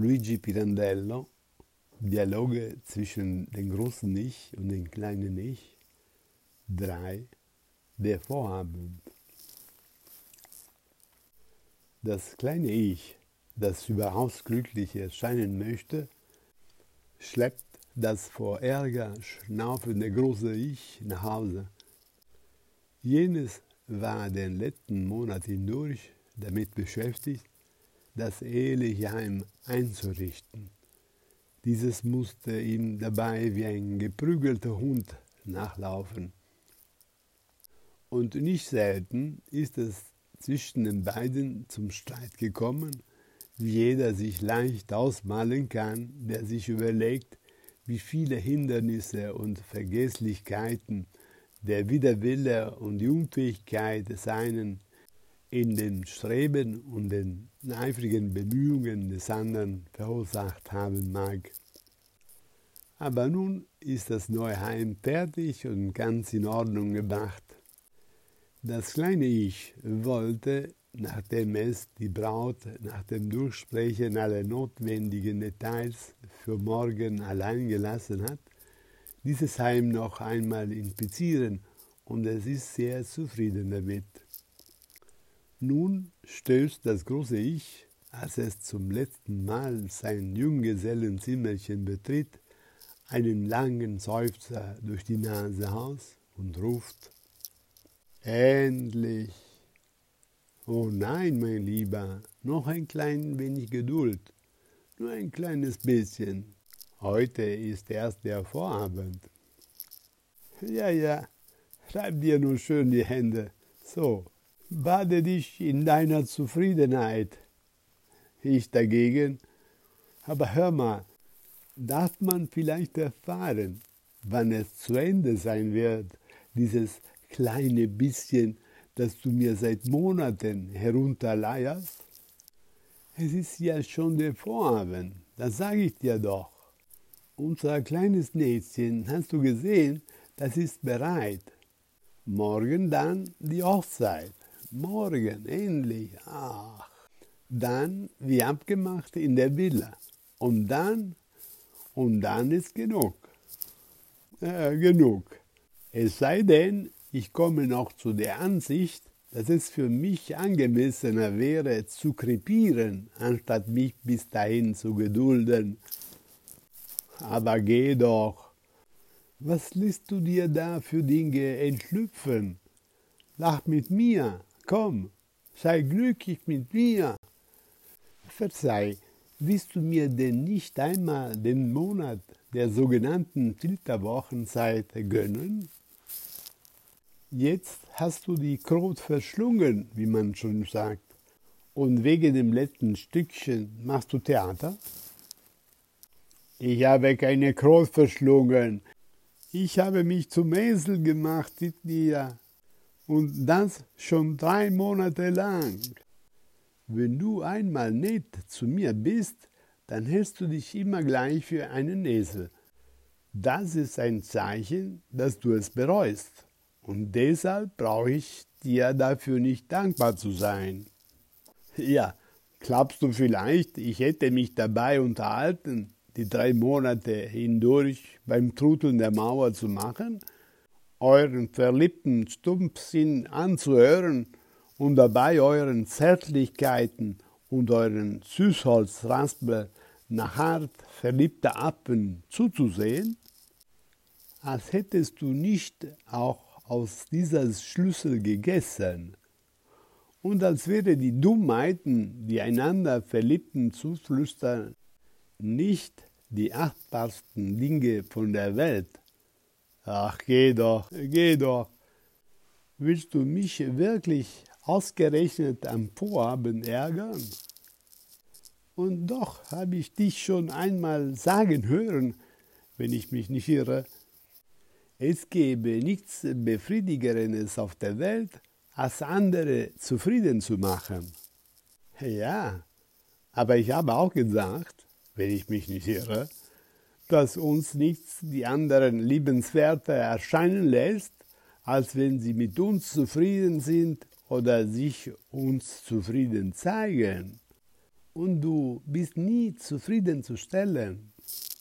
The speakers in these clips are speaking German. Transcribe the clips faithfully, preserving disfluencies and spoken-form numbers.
Luigi Pirandello, Dialoge zwischen dem großen Ich und dem kleinen Ich. drei. Der Vorabend. Das kleine Ich, das überaus glücklich erscheinen möchte, schleppt das vor Ärger schnaufende große Ich nach Hause. Jenes war den letzten Monat hindurch damit beschäftigt, das eheliche Heim einzurichten. Dieses musste ihm dabei wie ein geprügelter Hund nachlaufen. Und nicht selten ist es zwischen den beiden zum Streit gekommen, wie jeder sich leicht ausmalen kann, der sich überlegt, wie viele Hindernisse und Vergesslichkeiten der Widerwille und die Unfähigkeit des einen in den Streben und den eifrigen Bemühungen des anderen verursacht haben mag. Aber nun ist das neue Heim fertig und ganz in Ordnung gebracht. Das kleine Ich wollte, nachdem es die Braut nach dem Durchsprechen aller notwendigen Details für morgen allein gelassen hat, dieses Heim noch einmal inspizieren, und es ist sehr zufrieden damit. Nun stößt das große Ich, als es zum letzten Mal sein Junggesellenzimmerchen betritt, einen langen Seufzer durch die Nase aus und ruft: Endlich! Oh nein, mein Lieber, noch ein klein wenig Geduld, nur ein kleines bisschen. Heute ist erst der Vorabend. Ja, ja, reib dir nur schön die Hände. So, bade dich in deiner Zufriedenheit. Ich dagegen, aber hör mal, darf man vielleicht erfahren, wann es zu Ende sein wird, dieses kleine bisschen, das du mir seit Monaten herunterleierst? Es ist ja schon der Vorabend, das sage ich dir doch. Unser kleines Näschen, hast du gesehen, das ist bereit. Morgen dann die Hochzeit. Morgen, endlich. Ach. Dann, wie abgemacht, in der Villa. Und dann, und dann ist genug. Äh, genug. Es sei denn, ich komme noch zu der Ansicht, dass es für mich angemessener wäre, zu krepieren, anstatt mich bis dahin zu gedulden. Aber geh doch. Was lässt du dir da für Dinge entschlüpfen? Lach mit mir, komm, sei glücklich mit mir. Verzeih, willst du mir denn nicht einmal den Monat der sogenannten Flitterwochenzeit gönnen? Jetzt hast du die Krot verschlungen, wie man schon sagt, und wegen dem letzten Stückchen machst du Theater? Ich habe keine Krot verschlungen. Ich habe mich zum Esel gemacht mit dir, und das schon drei Monate lang. Wenn du einmal nett zu mir bist, dann hältst du dich immer gleich für einen Esel. Das ist ein Zeichen, dass du es bereust, und deshalb brauche ich dir dafür nicht dankbar zu sein. Ja, glaubst du vielleicht, ich hätte mich dabei unterhalten, die drei Monate hindurch beim Trudeln der Mauer zu machen, euren verliebten Stumpfsinn anzuhören und dabei euren Zärtlichkeiten und euren Süßholzraspel nach hart verliebter Affen zuzusehen? Als hättest du nicht auch aus dieser Schlüssel gegessen, und als wäre die Dummheiten, die einander Verliebten zuflüstern, nicht die achtbarsten Dinge von der Welt. Ach, geh doch, geh doch. Willst du mich wirklich ausgerechnet am Vorabend ärgern? Und doch habe ich dich schon einmal sagen hören, wenn ich mich nicht irre, es gäbe nichts Befriedigeres auf der Welt, als andere zufrieden zu machen. Ja, aber ich habe auch gesagt, wenn ich mich nicht irre, dass uns nichts die anderen liebenswerter erscheinen lässt, als wenn sie mit uns zufrieden sind oder sich uns zufrieden zeigen. und du bist nie zufriedenzustellen.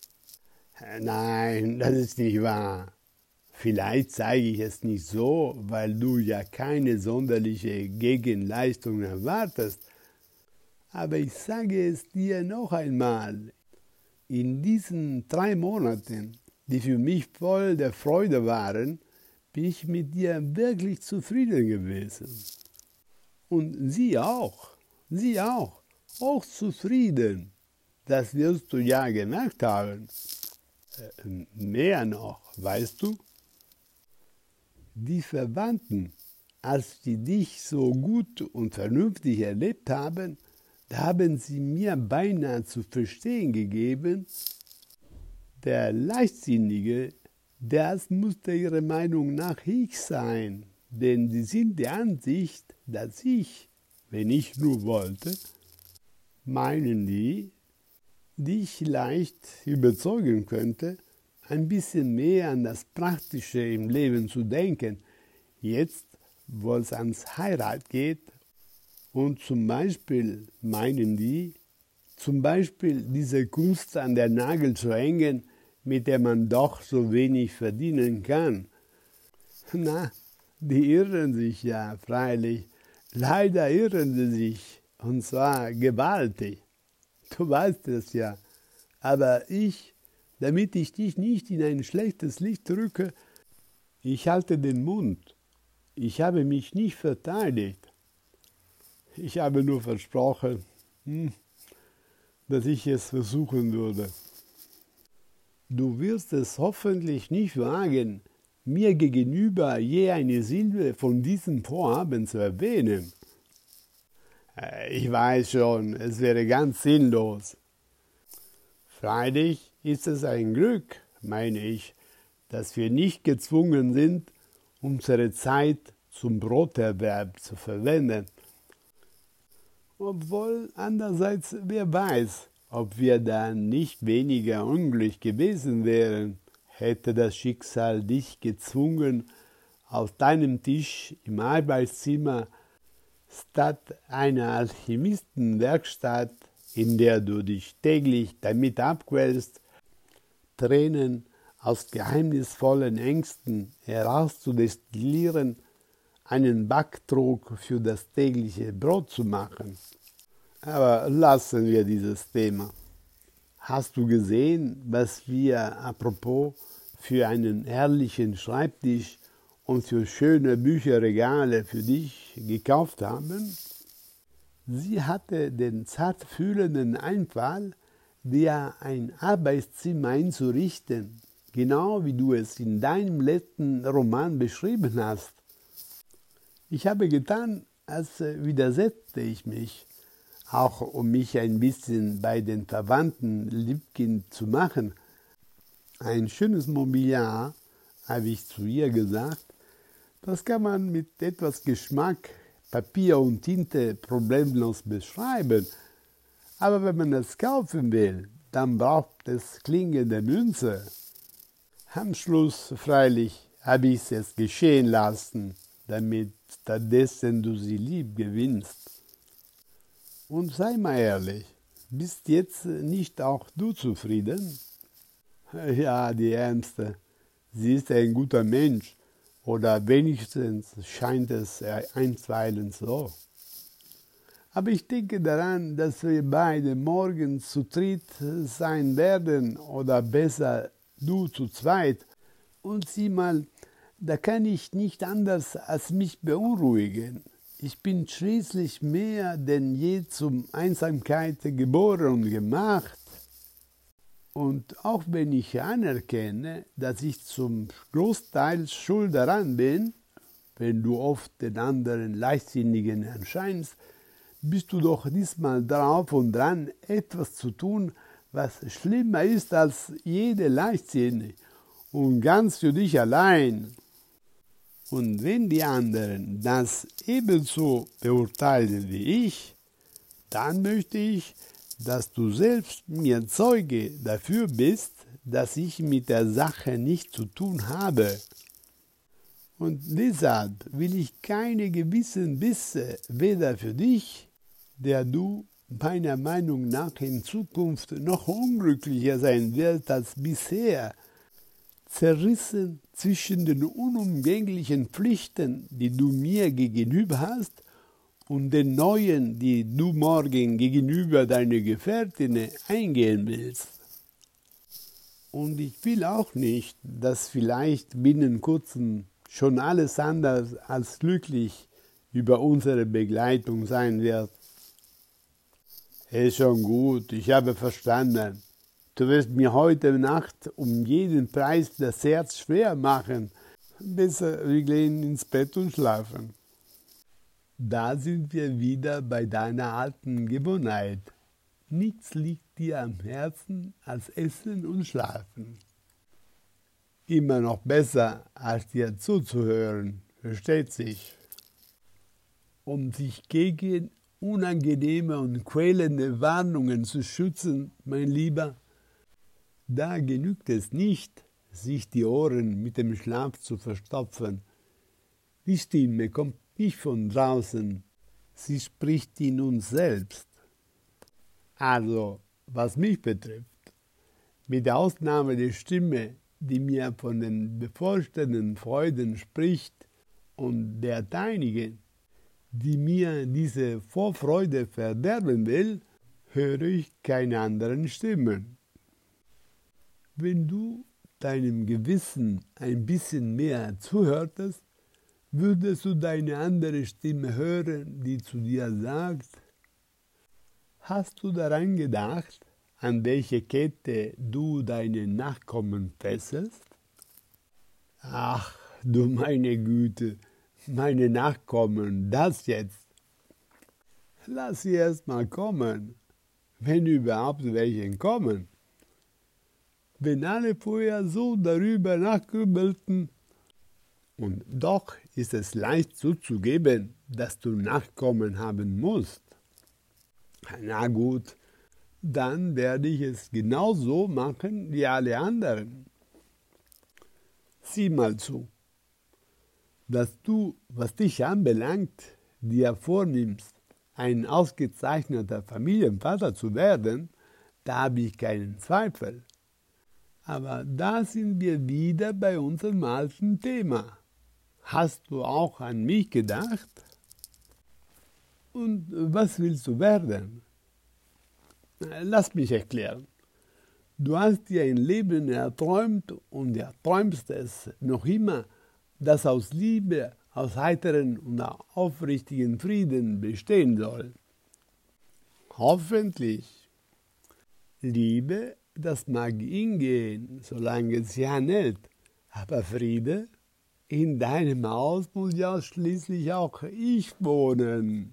Nein, das ist nicht wahr. Vielleicht zeige ich es nicht so, weil du ja keine sonderliche Gegenleistung erwartest. Aber ich sage es dir noch einmal. In diesen drei Monaten, die für mich voll der Freude waren, bin ich mit dir wirklich zufrieden gewesen. Und sie auch, sie auch, auch zufrieden. Das wirst du ja gemerkt haben. Äh, mehr noch, weißt du? Die Verwandten, als sie dich so gut und vernünftig erlebt haben, da haben sie mir beinahe zu verstehen gegeben, der Leichtsinnige, das musste ihrer Meinung nach ich sein, denn sie sind der Ansicht, dass ich, wenn ich nur wollte, meinen die, dich leicht überzeugen könnte, ein bisschen mehr an das Praktische im Leben zu denken, jetzt, wo es ans Heirat geht. Und zum Beispiel meinen die, zum Beispiel diese Kunst an der Nagel zu hängen, mit der man doch so wenig verdienen kann. Na, die irren sich ja, freilich. Leider irren sie sich, und zwar gewaltig. Du weißt es ja. Aber ich, damit ich dich nicht in ein schlechtes Licht rücke, ich halte den Mund. Ich habe mich nicht verteidigt. Ich habe nur versprochen, hm, dass ich es versuchen würde. Du wirst es hoffentlich nicht wagen, mir gegenüber je eine Silbe von diesem Vorhaben zu erwähnen. Ich weiß schon, es wäre ganz sinnlos. Freilich ist es ein Glück, meine ich, dass wir nicht gezwungen sind, unsere Zeit zum Broterwerb zu verwenden. Obwohl andererseits, wer weiß, ob wir dann nicht weniger unglücklich gewesen wären, hätte das Schicksal dich gezwungen, auf deinem Tisch im Arbeitszimmer statt einer Alchemistenwerkstatt, in der du dich täglich damit abquälst, Tränen aus geheimnisvollen Ängsten herauszudestillieren, einen Backtrog für das tägliche Brot zu machen. Aber lassen wir dieses Thema. Hast du gesehen, was wir apropos für einen herrlichen Schreibtisch und für schöne Bücherregale für dich gekauft haben? Sie hatte den zartfühlenden Einfall, dir ein Arbeitszimmer einzurichten, genau wie du es in deinem letzten Roman beschrieben hast. Ich habe getan, als widersetzte ich mich, auch um mich ein bisschen bei den Verwandten liebkind zu machen. Ein schönes Mobiliar, habe ich zu ihr gesagt, das kann man mit etwas Geschmack, Papier und Tinte problemlos beschreiben. Aber wenn man es kaufen will, dann braucht es klingende Münze. Am Schluss, freilich, habe ich es geschehen lassen, damit stattdessen du sie lieb gewinnst. Und sei mal ehrlich, bist jetzt nicht auch du zufrieden? Ja, die Ärmste, sie ist ein guter Mensch, oder wenigstens scheint es einstweilen so. Aber ich denke daran, dass wir beide morgen zu dritt sein werden, oder besser du zu zweit. Und sieh mal, da kann ich nicht anders als mich beunruhigen. Ich bin schließlich mehr denn je zum Einsamkeit geboren und gemacht. Und auch wenn ich anerkenne, dass ich zum Großteil schuld daran bin, wenn du oft den anderen Leichtsinnigen erscheinst, bist du doch diesmal drauf und dran, etwas zu tun, was schlimmer ist als jede Leichtsinne und ganz für dich allein. Und wenn die anderen das ebenso beurteilen wie ich, dann möchte ich, dass du selbst mir Zeuge dafür bist, dass ich mit der Sache nichts zu tun habe. Und deshalb will ich keine Gewissensbisse weder für dich, der du meiner Meinung nach in Zukunft noch unglücklicher sein wird als bisher, zerrissen zwischen den unumgänglichen Pflichten, die du mir gegenüber hast, und den neuen, die du morgen gegenüber deiner Gefährtin eingehen willst. Und ich will auch nicht, dass vielleicht binnen kurzem schon alles anders als glücklich über unsere Begleitung sein wird. Ist schon gut, ich habe verstanden. Du wirst mir heute Nacht um jeden Preis das Herz schwer machen. Besser, wir gehen ins Bett und schlafen. Da sind wir wieder bei deiner alten Gewohnheit. Nichts liegt dir am Herzen als Essen und Schlafen. Immer noch besser, als dir zuzuhören, versteht sich. Um sich gegen unangenehme und quälende Warnungen zu schützen, mein Lieber, da genügt es nicht, sich die Ohren mit dem Schlaf zu verstopfen. Die Stimme kommt nicht von draußen, sie spricht in uns selbst. Also, was mich betrifft, mit der Ausnahme der Stimme, die mir von den bevorstehenden Freuden spricht, und der deinigen, die mir diese Vorfreude verderben will, höre ich keine anderen Stimmen. Wenn du deinem Gewissen ein bisschen mehr zuhörtest, würdest du deine andere Stimme hören, die zu dir sagt: Hast du daran gedacht, an welche Kette du deine Nachkommen fesselst? Ach, du meine Güte, meine Nachkommen, das jetzt. Lass sie erst mal kommen, wenn überhaupt welche kommen. Wenn alle vorher so darüber nachgrübelten, und doch ist es leicht zuzugeben, dass du Nachkommen haben musst. Na gut, dann werde ich es genauso machen wie alle anderen. Sieh mal zu, dass du, was dich anbelangt, dir vornimmst, ein ausgezeichneter Familienvater zu werden, da habe ich keinen Zweifel. Aber da sind wir wieder bei unserem alten Thema. Hast du auch an mich gedacht? Und was willst du werden? Lass mich erklären. Du hast dir ein Leben erträumt und erträumst es noch immer, das aus Liebe, aus heiteren und aufrichtigen Frieden bestehen soll. Hoffentlich. Liebe, das mag hingehen, solange sie anhält, aber Friede? In deinem Haus muss ja schließlich auch ich wohnen.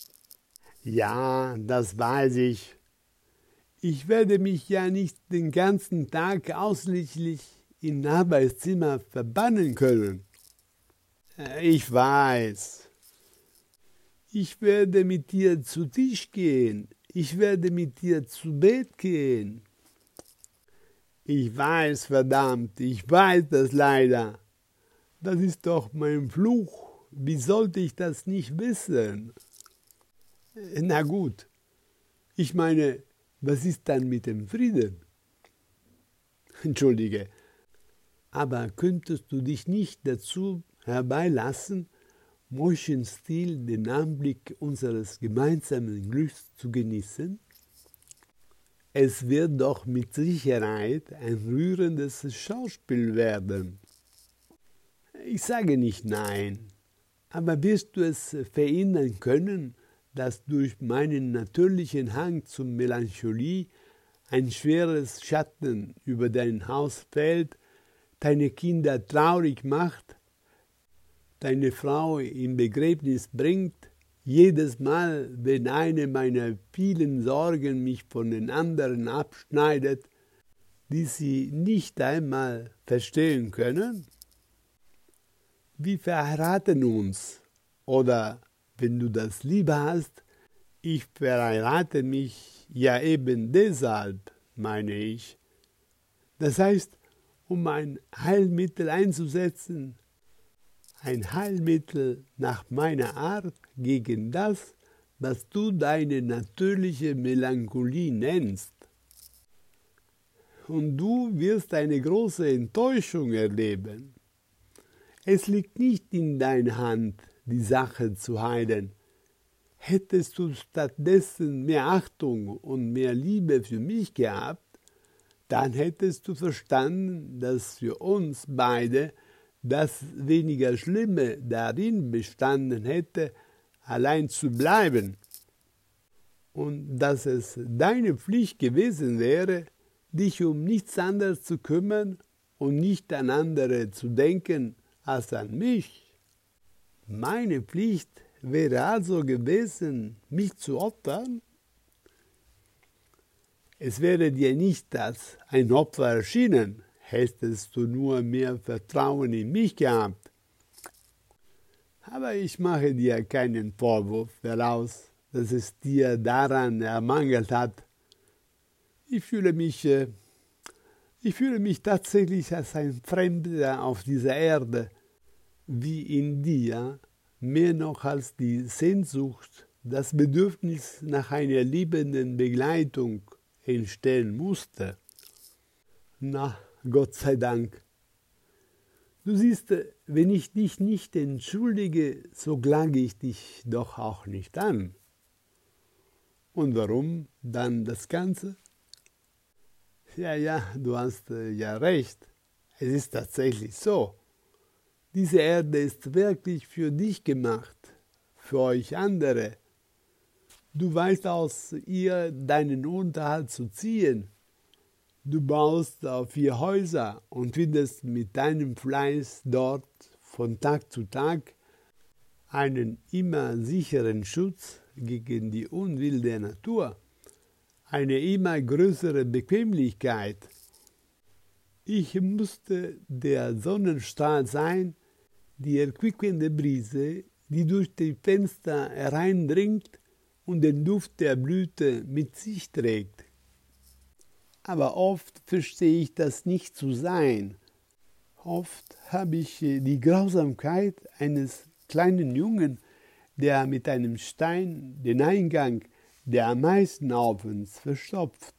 Ja, das weiß ich. Ich werde mich ja nicht den ganzen Tag ausschließlich im Arbeitszimmer verbannen können. Ich weiß. Ich werde mit dir zu Tisch gehen. Ich werde mit dir zu Bett gehen. Ich weiß, verdammt, ich weiß das leider. Das ist doch mein Fluch. Wie sollte ich das nicht wissen? Na gut, ich meine, was ist dann mit dem Frieden? Entschuldige, aber könntest du dich nicht dazu herbeilassen, Mäuschenstil den Anblick unseres gemeinsamen Glücks zu genießen? Es wird doch mit Sicherheit ein rührendes Schauspiel werden. Ich sage nicht nein, aber wirst du es verhindern können, dass durch meinen natürlichen Hang zur Melancholie ein schweres Schatten über dein Haus fällt, deine Kinder traurig macht, deine Frau im Begräbnis bringt, jedes Mal, wenn eine meiner vielen Sorgen mich von den anderen abschneidet, die sie nicht einmal verstehen können? Wir verheiraten uns, oder, wenn du das lieber hast, ich verheirate mich ja eben deshalb, meine ich. Das heißt, um ein Heilmittel einzusetzen, ein Heilmittel nach meiner Art gegen das, was du deine natürliche Melancholie nennst. Und du wirst eine große Enttäuschung erleben. Es liegt nicht in deiner Hand, die Sache zu heilen. Hättest du stattdessen mehr Achtung und mehr Liebe für mich gehabt, dann hättest du verstanden, dass für uns beide das weniger Schlimme darin bestanden hätte, allein zu bleiben, und dass es deine Pflicht gewesen wäre, dich um nichts anderes zu kümmern und nicht an andere zu denken als an mich. Meine Pflicht wäre also gewesen, mich zu opfern? Es wäre dir nicht als ein Opfer erschienen, hättest du nur mehr Vertrauen in mich gehabt. Aber ich mache dir keinen Vorwurf daraus, dass es dir daran ermangelt hat. Ich fühle mich, äh, ich fühle mich tatsächlich als ein Fremder auf dieser Erde, wie in dir, mehr noch als die Sehnsucht, das Bedürfnis nach einer liebenden Begleitung entstehen musste. Na, Gott sei Dank. Du siehst, wenn ich dich nicht entschuldige, so klage ich dich doch auch nicht an. Und warum dann das Ganze? Ja, ja, du hast äh, ja recht. Es ist tatsächlich so. Diese Erde ist wirklich für dich gemacht, für euch andere. Du weißt aus ihr deinen Unterhalt zu ziehen. Du baust auf ihr Häuser und findest mit deinem Fleiß dort von Tag zu Tag einen immer sicheren Schutz gegen die Unwill der Natur, eine immer größere Bequemlichkeit. Ich musste der Sonnenstrahl sein, die erquickende Brise, die durch die Fenster hereindringt und den Duft der Blüte mit sich trägt. Aber oft verstehe ich das nicht zu sein. Oft habe ich die Grausamkeit eines kleinen Jungen, der mit einem Stein den Eingang der Ameisenhaufens verstopft.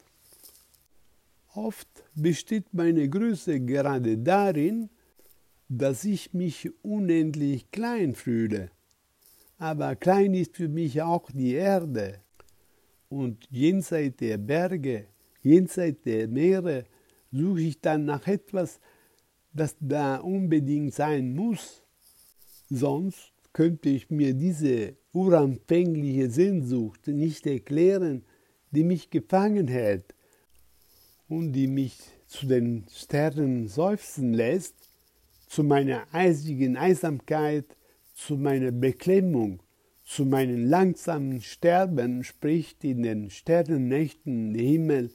Oft besteht meine Größe gerade darin, dass ich mich unendlich klein fühle. Aber klein ist für mich auch die Erde. Und jenseits der Berge, jenseits der Meere, suche ich dann nach etwas, das da unbedingt sein muss. Sonst könnte ich mir diese unanfängliche Sehnsucht nicht erklären, die mich gefangen hält und die mich zu den Sternen seufzen lässt, zu meiner eisigen Einsamkeit, zu meiner Beklemmung, zu meinem langsamen Sterben spricht in den Sternennächten der Himmel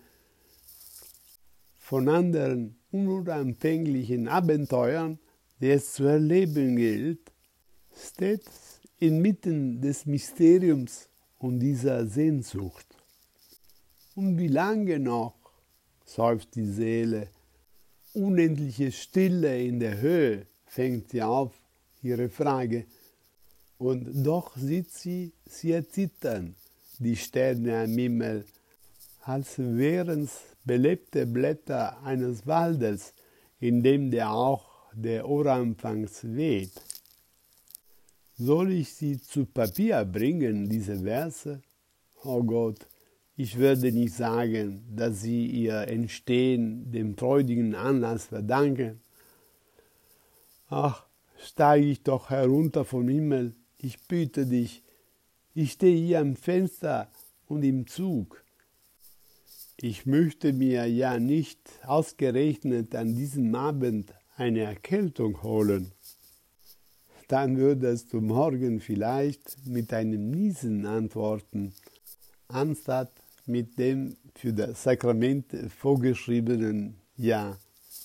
von anderen unanfänglichen Abenteuern, die es zu erleben gilt, stets inmitten des Mysteriums und dieser Sehnsucht. Und wie lange noch, seufzt die Seele, unendliche Stille in der Höhe, fängt sie auf, ihre Frage, und doch sieht sie, sie erzittern, die Sterne am Himmel, als wären's belebte Blätter eines Waldes, in dem der Hauch der Oranfangs weht. Soll ich sie zu Papier bringen, diese Verse? Oh Gott, ich werde nicht sagen, dass sie ihr Entstehen dem freudigen Anlass verdanken. Ach, steige ich doch herunter vom Himmel, ich bitte dich, ich stehe hier am Fenster und im Zug. Ich möchte mir ja nicht ausgerechnet an diesem Abend eine Erkältung holen. Dann würdest du morgen vielleicht mit einem Niesen antworten, anstatt mit dem für das Sakrament vorgeschriebenen Ja.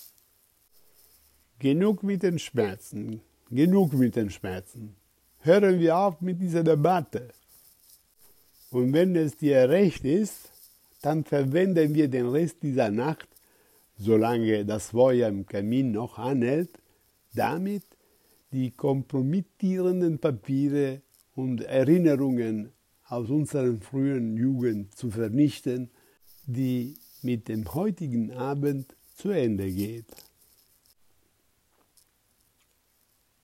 Genug mit den Schmerzen, genug mit den Schmerzen. Hören wir auf mit dieser Debatte. Und wenn es dir recht ist, dann verwenden wir den Rest dieser Nacht, solange das Feuer im Kamin noch anhält, damit, die kompromittierenden Papiere und Erinnerungen aus unserer frühen Jugend zu vernichten, die mit dem heutigen Abend zu Ende geht.